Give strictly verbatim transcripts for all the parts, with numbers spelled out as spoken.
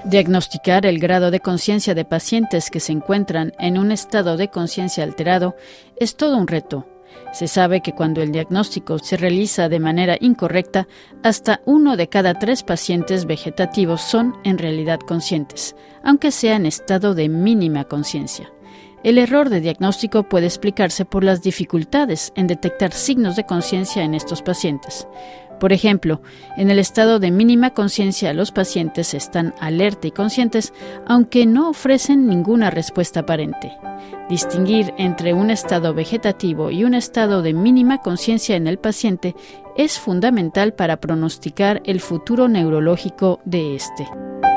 Diagnosticar el grado de conciencia de pacientes que se encuentran en un estado de conciencia alterado es todo un reto. Se sabe que cuando el diagnóstico se realiza de manera incorrecta, hasta uno de cada tres pacientes vegetativos son en realidad conscientes, aunque sea en estado de mínima conciencia. El error de diagnóstico puede explicarse por las dificultades en detectar signos de conciencia en estos pacientes. Por ejemplo, en el estado de mínima conciencia los pacientes están alerta y conscientes, aunque no ofrecen ninguna respuesta aparente. Distinguir entre un estado vegetativo y un estado de mínima conciencia en el paciente es fundamental para pronosticar el futuro neurológico de este.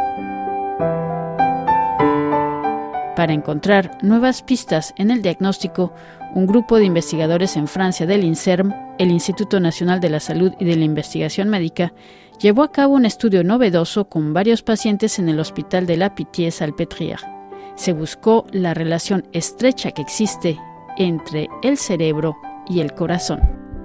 Para encontrar nuevas pistas en el diagnóstico, un grupo de investigadores en Francia del INSERM, el Instituto Nacional de la Salud y de la Investigación Médica, llevó a cabo un estudio novedoso con varios pacientes en el Hospital de la Pitié-Salpêtrière. Se buscó la relación estrecha que existe entre el cerebro y el corazón.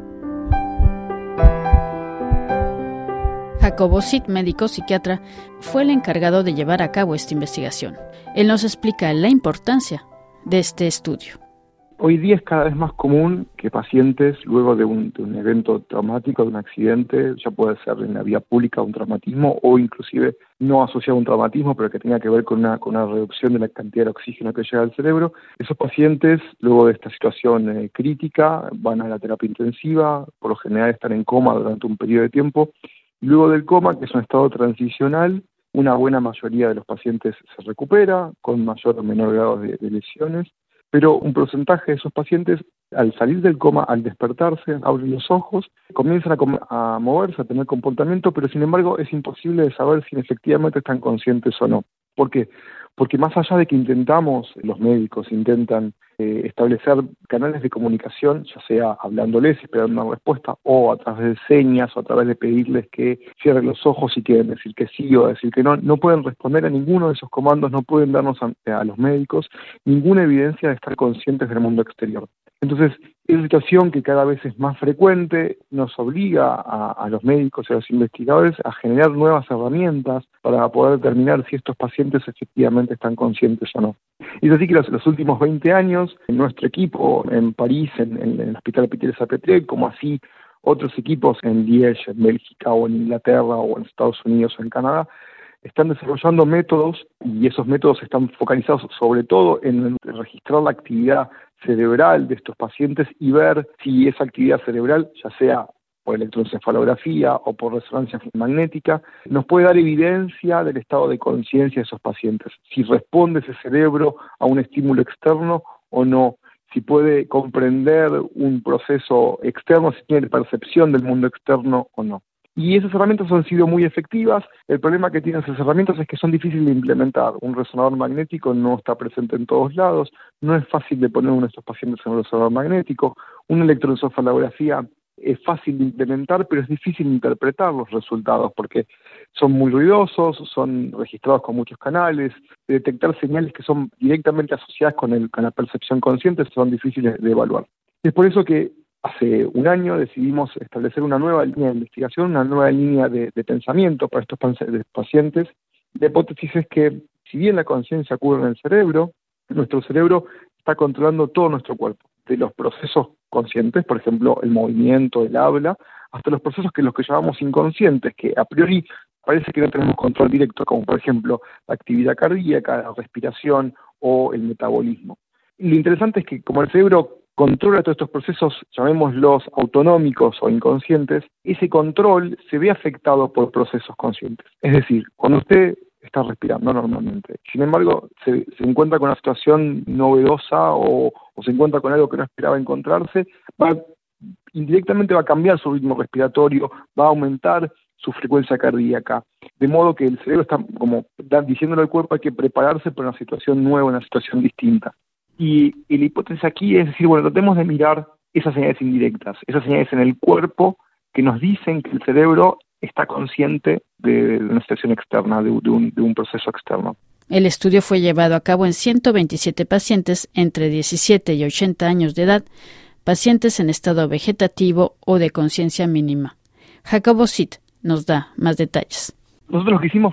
Jacobo Sitt, médico psiquiatra, fue el encargado de llevar a cabo esta investigación. Él nos explica la importancia de este estudio. Hoy día es cada vez más común que pacientes, luego de un, de un evento traumático, de un accidente, ya puede ser en la vía pública un traumatismo o inclusive no asociado a un traumatismo, pero que tenga que ver con una, con una reducción de la cantidad de oxígeno que llega al cerebro, esos pacientes, luego de esta situación eh, crítica, van a la terapia intensiva, por lo general están en coma durante un periodo de tiempo. Luego del coma, que es un estado transicional, una buena mayoría de los pacientes se recupera con mayor o menor grado de, de lesiones, pero un porcentaje de esos pacientes, al salir del coma, al despertarse, abren los ojos, comienzan a, com- a moverse, a tener comportamiento, pero sin embargo es imposible de saber si efectivamente están conscientes o no. ¿Por qué? Porque más allá de que intentamos, los médicos intentan eh, establecer canales de comunicación, ya sea hablándoles y esperando una respuesta, o a través de señas, o a través de pedirles que cierren los ojos y quieren decir que sí o decir que no, no pueden responder a ninguno de esos comandos, no pueden darnos a, a los médicos ninguna evidencia de estar conscientes del mundo exterior. Entonces, esa situación que cada vez es más frecuente nos obliga a, a los médicos y a los investigadores a generar nuevas herramientas para poder determinar si estos pacientes efectivamente están conscientes o no. Y es así que los, los últimos veinte años, en nuestro equipo en París, en, en el Hospital Pitié-Salpêtrière, como así otros equipos en Liège, en Bélgica, o en Inglaterra, o en Estados Unidos, o en Canadá, están desarrollando métodos, y esos métodos están focalizados sobre todo en registrar la actividad cerebral de estos pacientes y ver si esa actividad cerebral, ya sea por electroencefalografía o por resonancia magnética, nos puede dar evidencia del estado de conciencia de esos pacientes, si responde ese cerebro a un estímulo externo o no, si puede comprender un proceso externo, si tiene percepción del mundo externo o no. Y esas herramientas han sido muy efectivas. El problema que tienen esas herramientas es que son difíciles de implementar. Un resonador magnético no está presente en todos lados, no es fácil de poner uno de estos pacientes en un resonador magnético. Una electroencefalografía es fácil de implementar, pero es difícil interpretar los resultados porque son muy ruidosos, son registrados con muchos canales, detectar señales que son directamente asociadas con, el, con la percepción consciente son difíciles de evaluar. Es por eso que hace un año decidimos establecer una nueva línea de investigación, una nueva línea de, de pensamiento para estos pacientes. La hipótesis es que, si bien la conciencia ocurre en el cerebro, nuestro cerebro está controlando todo nuestro cuerpo, de los procesos conscientes, por ejemplo, el movimiento, el habla, hasta los procesos que los que llamamos inconscientes, que a priori parece que no tenemos control directo, como por ejemplo la actividad cardíaca, la respiración o el metabolismo. Y lo interesante es que como el cerebro controla todos estos procesos, llamémoslos autonómicos o inconscientes, ese control se ve afectado por procesos conscientes. Es decir, cuando usted está respirando normalmente, sin embargo, se, se encuentra con una situación novedosa o, o se encuentra con algo que no esperaba encontrarse, va, indirectamente va a cambiar su ritmo respiratorio, va a aumentar su frecuencia cardíaca, de modo que el cerebro está como diciéndole al cuerpo hay que prepararse para una situación nueva, una situación distinta. Y, y la hipótesis aquí es decir, bueno, tratemos de mirar esas señales indirectas, esas señales en el cuerpo que nos dicen que el cerebro está consciente de, de una situación externa, de, de, un, de un proceso externo. El estudio fue llevado a cabo en ciento veintisiete pacientes entre diecisiete y ochenta años de edad, pacientes en estado vegetativo o de conciencia mínima. Jacobo Sitt nos da más detalles. Nosotros lo que hicimos fue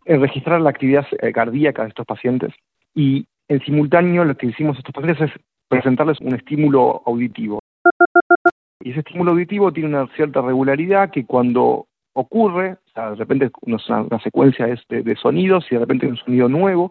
en registrar la actividad eh, cardíaca de estos pacientes y en simultáneo lo que hicimos a estos pacientes es presentarles un estímulo auditivo. Y ese estímulo auditivo tiene una cierta regularidad que cuando ocurre, o sea, de repente una, una secuencia es de, de sonidos y de repente hay un sonido nuevo.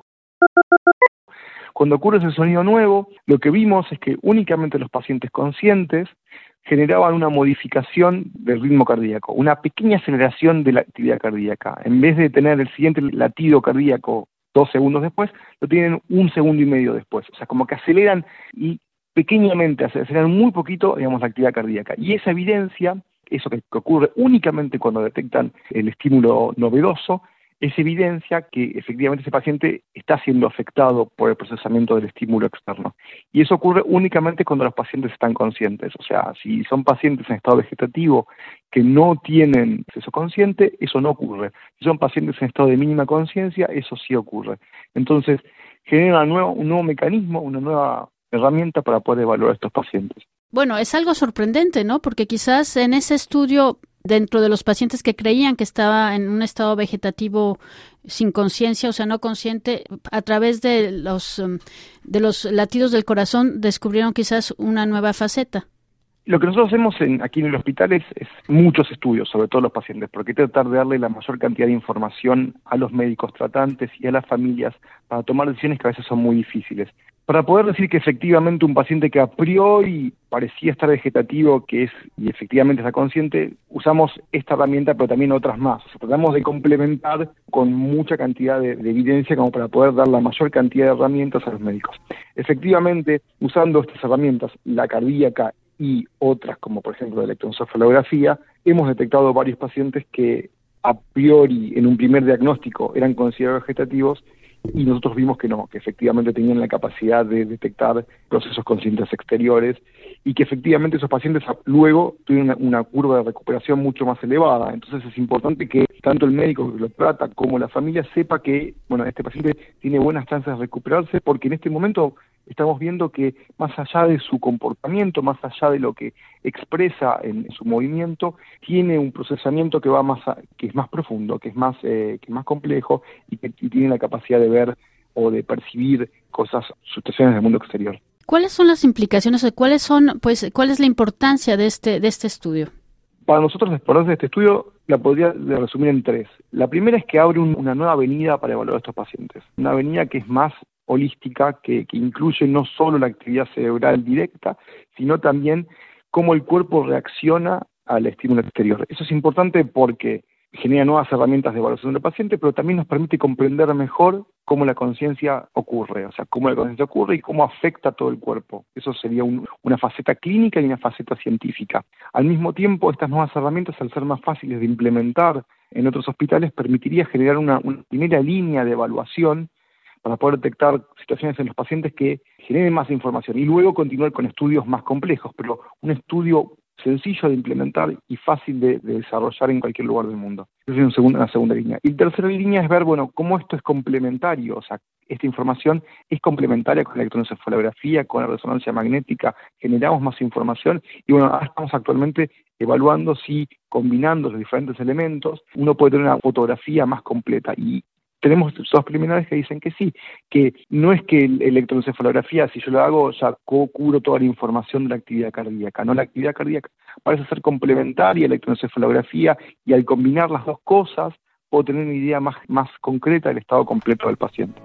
Cuando ocurre ese sonido nuevo, lo que vimos es que únicamente los pacientes conscientes generaban una modificación del ritmo cardíaco, una pequeña aceleración de la actividad cardíaca. En vez de tener el siguiente latido cardíaco dos segundos después, lo tienen un segundo y medio después. O sea, como que aceleran y pequeñamente, aceleran muy poquito, digamos, la actividad cardíaca. Y esa evidencia, eso que, que ocurre únicamente cuando detectan el estímulo novedoso, es evidencia que efectivamente ese paciente está siendo afectado por el procesamiento del estímulo externo. Y eso ocurre únicamente cuando los pacientes están conscientes. O sea, si son pacientes en estado vegetativo que no tienen acceso consciente, eso no ocurre. Si son pacientes en estado de mínima conciencia, eso sí ocurre. Entonces, genera una nueva, un nuevo mecanismo, una nueva herramienta para poder evaluar a estos pacientes. Bueno, es algo sorprendente, ¿no? Porque quizás en ese estudio, dentro de los pacientes que creían que estaba en un estado vegetativo sin conciencia, o sea, no consciente, a través de los, um, de los latidos del corazón descubrieron quizás una nueva faceta. Lo que nosotros hacemos en, aquí en el hospital es, es muchos estudios sobre todos los pacientes, porque hay que tratar de darle la mayor cantidad de información a los médicos tratantes y a las familias para tomar decisiones que a veces son muy difíciles. Para poder decir que efectivamente un paciente que a priori parecía estar vegetativo, que es y efectivamente está consciente, usamos esta herramienta, pero también otras más. O sea, tratamos de complementar con mucha cantidad de, de evidencia como para poder dar la mayor cantidad de herramientas a los médicos. Efectivamente, usando estas herramientas, la cardíaca y otras, como por ejemplo la electroencefalografía, hemos detectado varios pacientes que a priori en un primer diagnóstico eran considerados vegetativos y nosotros vimos que no, que efectivamente tenían la capacidad de detectar procesos conscientes exteriores y que efectivamente esos pacientes luego tuvieron una, una curva de recuperación mucho más elevada. Entonces es importante que tanto el médico que lo trata como la familia sepa que, bueno, este paciente tiene buenas chances de recuperarse porque en este momento estamos viendo que más allá de su comportamiento, más allá de lo que expresa en su movimiento, tiene un procesamiento que va más a, que es más profundo, que es más eh, que es más complejo y que y tiene la capacidad de ver o de percibir cosas, situaciones del mundo exterior. ¿Cuáles son las implicaciones o cuáles son, pues, cuál es la importancia de este de este estudio? Para nosotros, la importancia de este estudio la podría resumir en tres. La primera es que abre un, una nueva avenida para evaluar a estos pacientes, una avenida que es más holística, que, que incluye no solo la actividad cerebral directa, sino también cómo el cuerpo reacciona al estímulo exterior. Eso es importante porque genera nuevas herramientas de evaluación del paciente, pero también nos permite comprender mejor cómo la conciencia ocurre, o sea, cómo la conciencia ocurre y cómo afecta a todo el cuerpo. Eso sería un, una faceta clínica y una faceta científica. Al mismo tiempo, estas nuevas herramientas, al ser más fáciles de implementar en otros hospitales, permitiría generar una, una primera línea de evaluación para poder detectar situaciones en los pacientes que generen más información y luego continuar con estudios más complejos, pero un estudio sencillo de implementar y fácil de, de desarrollar en cualquier lugar del mundo. Esa es una segunda, una segunda línea. Y la tercera línea es ver, bueno, cómo esto es complementario, o sea, esta información es complementaria con la electroencefalografía, con la resonancia magnética, generamos más información y bueno, ahora estamos actualmente evaluando si combinando los diferentes elementos uno puede tener una fotografía más completa y tenemos estudios preliminares que dicen que sí, que no es que la electroencefalografía, si yo lo hago, ya cubro toda la información de la actividad cardíaca. No, la actividad cardíaca parece ser complementaria a la electroencefalografía y al combinar las dos cosas puedo tener una idea más, más concreta del estado completo del paciente.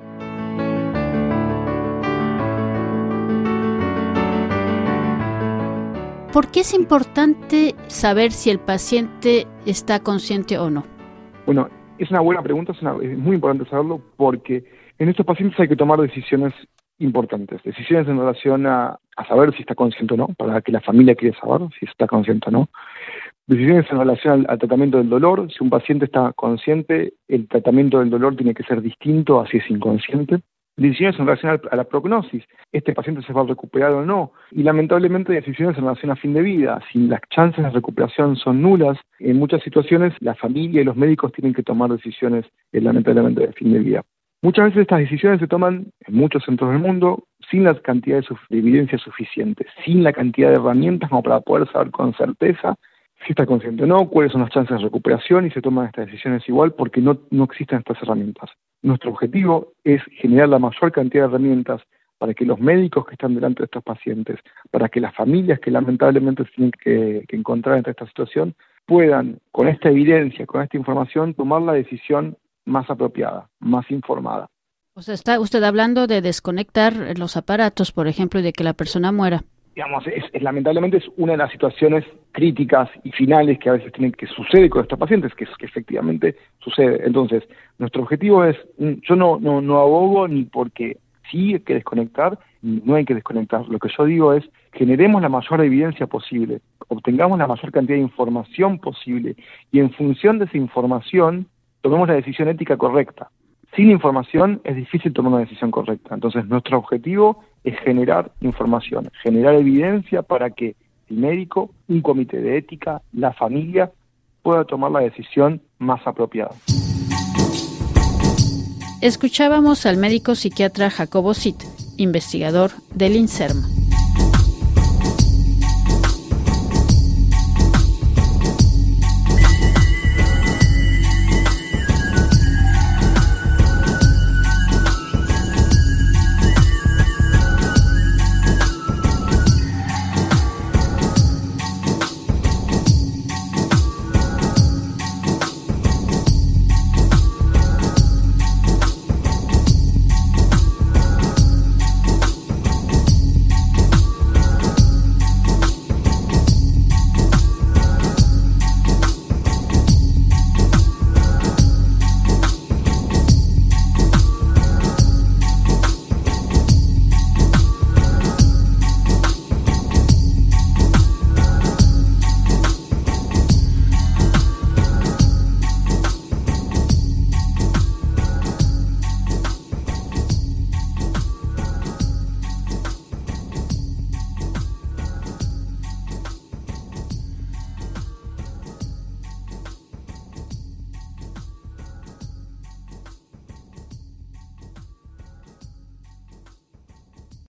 ¿Por qué es importante saber si el paciente está consciente o no? Bueno, es una buena pregunta, es, una, es muy importante saberlo porque en estos pacientes hay que tomar decisiones importantes, decisiones en relación a, a saber si está consciente o no, para que la familia quiera saber si está consciente o no, decisiones en relación al, al tratamiento del dolor, si un paciente está consciente, el tratamiento del dolor tiene que ser distinto a si es inconsciente, decisiones en relación a la prognosis, este paciente se va a recuperar o no, y lamentablemente decisiones en relación a fin de vida, si las chances de recuperación son nulas, en muchas situaciones la familia y los médicos tienen que tomar decisiones eh, lamentablemente de fin de vida. Muchas veces estas decisiones se toman en muchos centros del mundo sin la cantidad de, de evidencia suficiente, sin la cantidad de herramientas como para poder saber con certeza si está consciente o no, cuáles son las chances de recuperación y se toman estas decisiones igual porque no, no existen estas herramientas. Nuestro objetivo es generar la mayor cantidad de herramientas para que los médicos que están delante de estos pacientes, para que las familias que lamentablemente se tienen que, que encontrar entre esta situación, puedan, con esta evidencia, con esta información, tomar la decisión más apropiada, más informada. O sea, está usted hablando de desconectar los aparatos, por ejemplo, y de que la persona muera. Digamos, es, es, lamentablemente es una de las situaciones críticas y finales que a veces tienen que suceder con estos pacientes, que, que efectivamente sucede. Entonces, nuestro objetivo es, yo no, no, no abogo ni porque sí hay que desconectar, ni no hay que desconectar. Lo que yo digo es, generemos la mayor evidencia posible, obtengamos la mayor cantidad de información posible y en función de esa información tomemos la decisión ética correcta. Sin información es difícil tomar una decisión correcta. Entonces, nuestro objetivo es generar información, generar evidencia para que el médico, un comité de ética, la familia, pueda tomar la decisión más apropiada. Escuchábamos al médico psiquiatra Jacobo Sitt, investigador del INSERM.